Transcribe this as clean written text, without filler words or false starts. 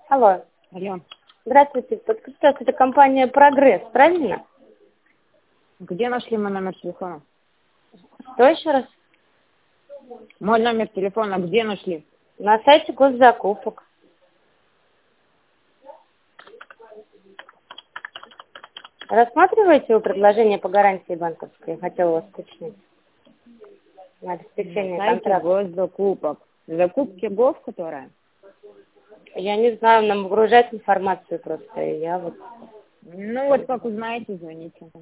Алло. Алло. Здравствуйте. Подскажите, это компания «Прогресс», правильно? Где нашли мой номер телефона? Что еще раз? Мой номер телефона где нашли? На сайте госзакупок. Рассматриваете вы предложение по гарантии банковской? Хотела вас уточнить. На обеспечение На сайте контракта. госзакупок. Закупки ГОВ, которая? Я не знаю, нам выгружать информацию просто. И я вот... Ну вот как узнаете, звоните.